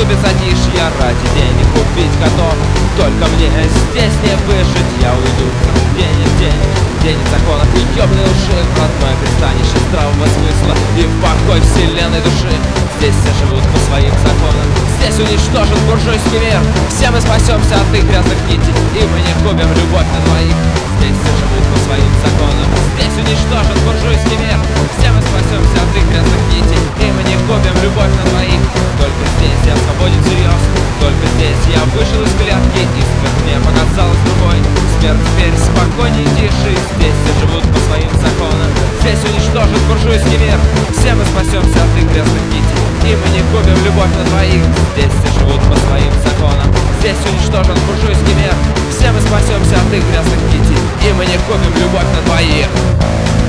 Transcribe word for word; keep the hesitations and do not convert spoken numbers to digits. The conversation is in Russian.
без затишья ради денег купить готов. Только мне здесь не выжить, я уйду день в день. День законов и ёбаной уши, родное пристанище здравого смысла и в покой вселенной души. Здесь все живут по своим законам, здесь уничтожен буржуйский мир. Все мы спасемся от их грязных нитей, и мы не купим любовь на двоих. Здесь все живут по своим законам, здесь уничтожен буржуйский мир. Все мы спасемся от их грязных нитей, и мы не купим любовь на двоих. Только здесь я свободен всерьез, только здесь я вышел из клетки, и смерть мне показалась другой. Смерть теперь спокойней и тише, здесь все живут по своим законам. Здесь уничтожен буржуйский мир, все мы спасемся от их грязных нитей, и мы не купим любовь на двоих. Здесь все живут по своим законам, здесь уничтожен буржуйский мир. Все мы спасемся от их грязных нитей, и мы не купим любовь на двоих.